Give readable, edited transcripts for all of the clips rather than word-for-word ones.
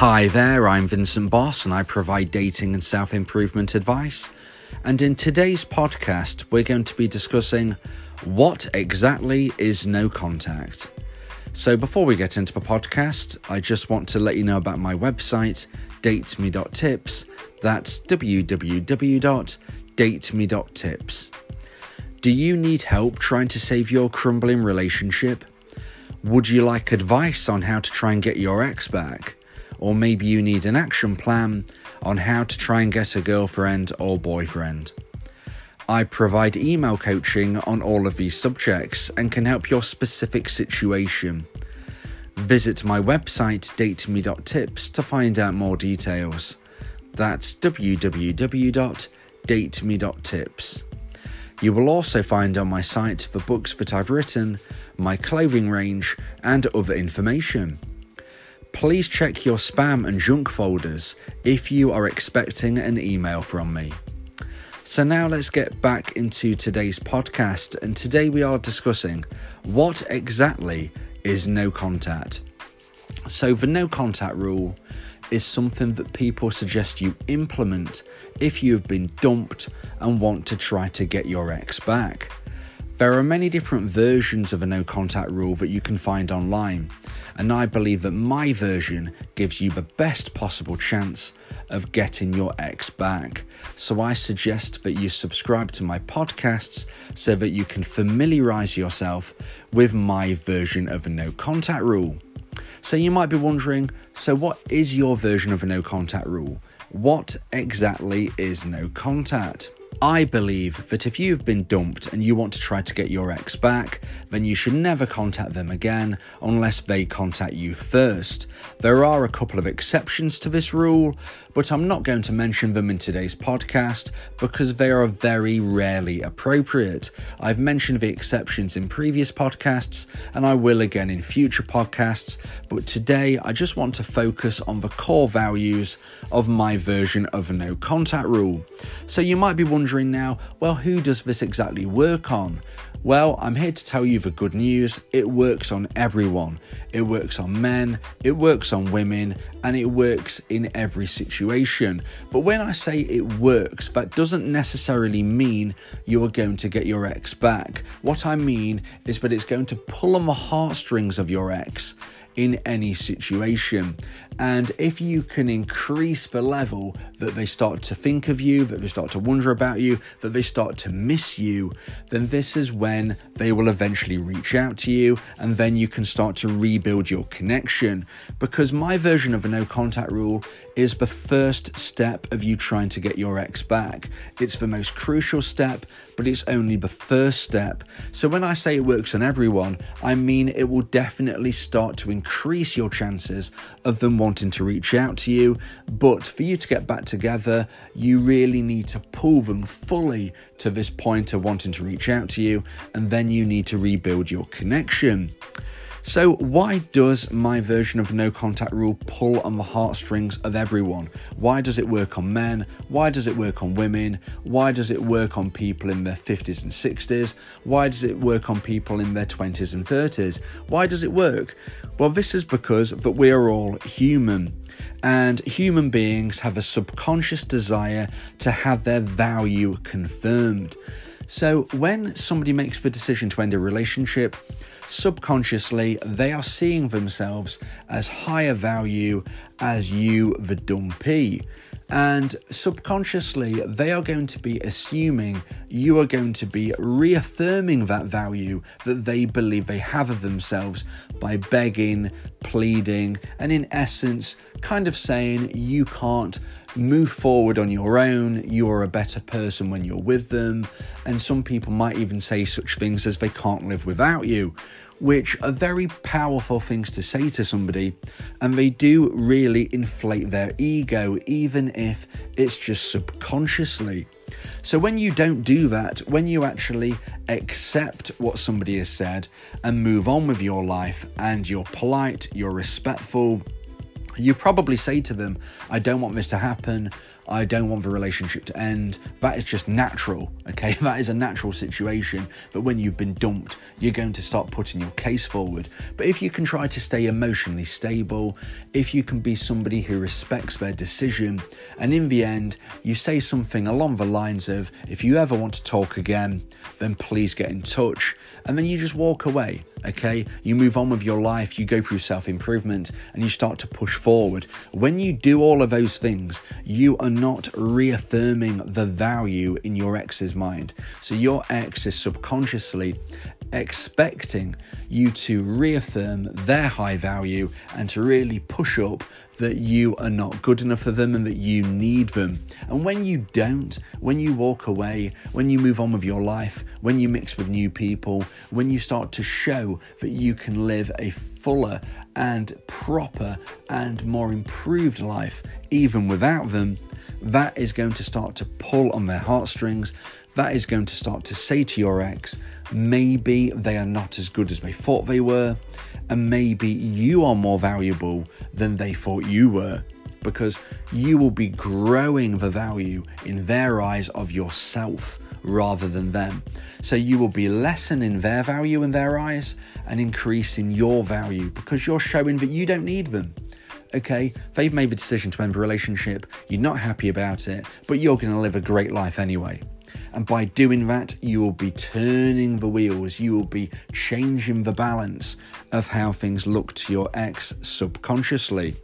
Hi there, I'm Vincent Boss and I provide dating and self-improvement advice. And in today's podcast, we're going to be discussing what exactly is no contact. So before we get into the podcast, I just want to let you know about my website, dateme.tips. That's www.dateme.tips. Do you need help trying to save your crumbling relationship? Would you like advice on how to try and get your ex back? Or maybe you need an action plan on how to try and get a girlfriend or boyfriend. I provide email coaching on all of these subjects and can help your specific situation. Visit my website dateme.tips to find out more details. That's www.dateme.tips. You will also find on my site the books that I've written, my clothing range, and other information. Please check your spam and junk folders if you are expecting an email from me. So now let's get back into today's podcast, and today we are discussing what exactly is no contact. So the no contact rule is something that people suggest you implement if you've been dumped and want to try to get your ex back. There are many different versions of a no contact rule that you can find online, and I believe that my version gives you the best possible chance of getting your ex back. So I suggest that you subscribe to my podcasts so that you can familiarize yourself with my version of a no contact rule. So you might be wondering, so what is your version of a no contact rule? What exactly is no contact? I believe that if you've been dumped and you want to try to get your ex back, then you should never contact them again unless they contact you first. There are a couple of exceptions to this rule, but I'm not going to mention them in today's podcast because they are very rarely appropriate. I've mentioned the exceptions in previous podcasts and I will again in future podcasts, but today I just want to focus on the core values of my version of a no contact rule. So you might be wondering now, well, who does this exactly work on? Well, I'm here to tell you the good news. It works on everyone. It works on men, it works on women, and it works in every situation. But when I say it works, that doesn't necessarily mean you are going to get your ex back. What I mean is that it's going to pull on the heartstrings of your ex in any situation. And if you can increase the level that they start to think of you, that they start to wonder about you, that they start to miss you, then this is when they will eventually reach out to you, and then you can start to rebuild your connection. Because my version of a no contact rule is the first step of you trying to get your ex back. It's the most crucial step, but it's only the first step. So when I say it works on everyone, I mean it will definitely start to increase your chances of them wanting to reach out to you. But for you to get back together, you really need to pull them fully to this point of wanting to reach out to you, and then you need to rebuild your connection. So why does my version of no contact rule pull on the heartstrings of everyone? Why does it work on men? Why does it work on women? Why does it work on people in their 50s and 60s? Why does it work on people in their 20s and 30s? Why does it work? Well, this is because that we are all human, and human beings have a subconscious desire to have their value confirmed. So when somebody makes the decision to end a relationship, subconsciously they are seeing themselves as higher value as you, the dumpee. And subconsciously they are going to be assuming you are going to be reaffirming that value that they believe they have of themselves by begging, pleading, and in essence kind of saying you can't move forward on your own, you're a better person when you're with them. And some people might even say such things as they can't live without you, which are very powerful things to say to somebody, and they do really inflate their ego, even if it's just subconsciously. So when you don't do that, when you actually accept what somebody has said and move on with your life, and you're polite, you're respectful, you probably say to them, I don't want this to happen, I don't want the relationship to end. That is just natural, okay? That is a natural situation. But when you've been dumped, you're going to start putting your case forward. But if you can try to stay emotionally stable, if you can be somebody who respects their decision, and in the end, you say something along the lines of, if you ever want to talk again, then please get in touch. And then you just walk away, okay? You move on with your life, you go through self-improvement, and you start to push forward. When you do all of those things, you are not reaffirming the value in your ex's mind. So your ex is subconsciously expecting you to reaffirm their high value and to really push up that you are not good enough for them and that you need them. And when you don't, when you walk away, when you move on with your life, when you mix with new people, when you start to show that you can live a fuller and proper and more improved life even without them, that is going to start to pull on their heartstrings. That is going to start to say to your ex, maybe they are not as good as they thought they were, and maybe you are more valuable than they thought you were, because you will be growing the value in their eyes of yourself rather than them. So you will be lessening their value in their eyes and increasing your value because you're showing that you don't need them. Okay, they've made the decision to end the relationship, you're not happy about it, but you're going to live a great life anyway. And by doing that, you will be turning the wheels, you will be changing the balance of how things look to your ex subconsciously.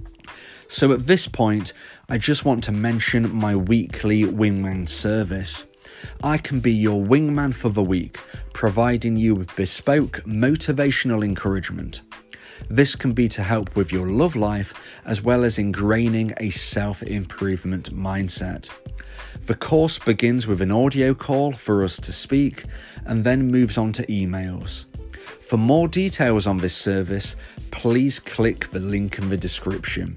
So at this point, I just want to mention my weekly wingman service. I can be your wingman for the week, providing you with bespoke motivational encouragement. This can be to help with your love life as well as ingraining a self-improvement mindset. The course begins with an audio call for us to speak and then moves on to emails. For more details on this service, please click the link in the description.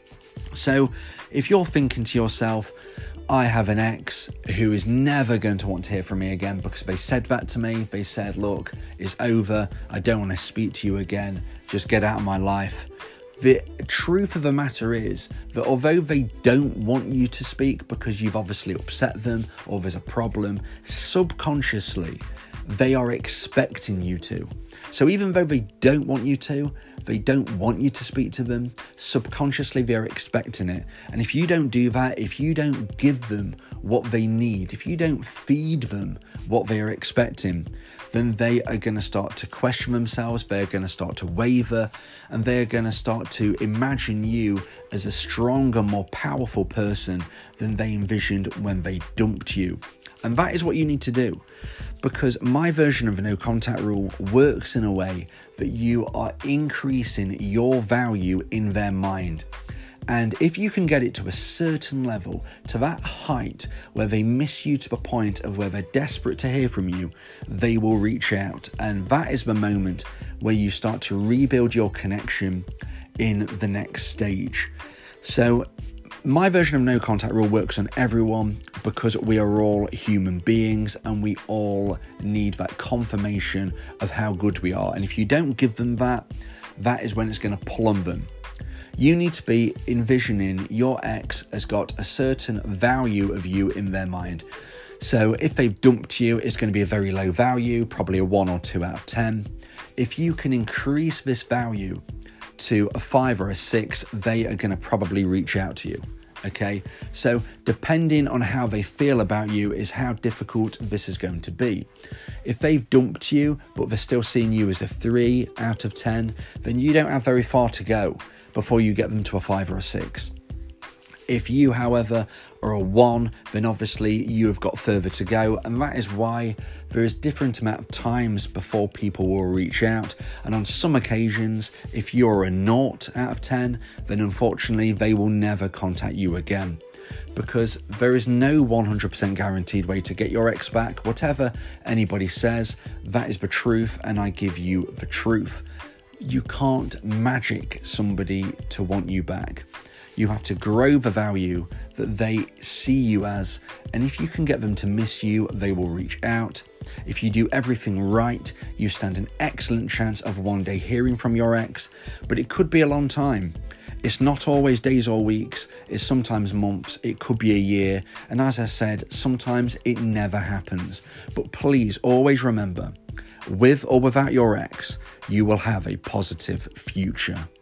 So, if you're thinking to yourself, I have an ex who is never going to want to hear from me again because they said that to me. They said, look, it's over. I don't want to speak to you again. Just get out of my life. The truth of the matter is that although they don't want you to speak because you've obviously upset them or there's a problem, subconsciously, they are expecting you to. So even though they don't want you to speak to them, subconsciously they're expecting it. And if you don't do that, if you don't give them what they need, if you don't feed them what they are expecting, then they are going to start to question themselves, they're going to start to waver, and they're going to start to imagine you as a stronger, more powerful person than they envisioned when they dumped you. And that is what you need to do, because my version of the no contact rule works in a way that you are increasing your value in their mind. And if you can get it to a certain level, to that height where they miss you to the point of where they're desperate to hear from you, they will reach out. And that is the moment where you start to rebuild your connection in the next stage. So my version of no contact rule works on everyone because we are all human beings and we all need that confirmation of how good we are. And if you don't give them that, that is when it's going to pull on them. You need to be envisioning your ex has got a certain value of you in their mind. So if they've dumped you, it's going to be a very low value, probably a 1 or 2 out of 10. If you can increase this value to a 5 or a 6, they are going to probably reach out to you. Okay, so depending on how they feel about you is how difficult this is going to be. If they've dumped you, but they're still seeing you as a 3 out of 10, then you don't have very far to go before you get them to a 5 or a 6. If you, however, are a 1, then obviously you have got further to go, and that is why there is different amount of times before people will reach out. And on some occasions, if you're a 0 out of 10, then unfortunately they will never contact you again, because there is no 100% guaranteed way to get your ex back. Whatever anybody says, that is the truth, and I give you the truth. You can't magic somebody to want you back. You have to grow the value that they see you as, and if you can get them to miss you, they will reach out. If you do everything right, you stand an excellent chance of one day hearing from your ex, but it could be a long time. It's not always days or weeks, it's sometimes months, it could be a year, and as I said, sometimes it never happens. But please always remember, with or without your ex, you will have a positive future.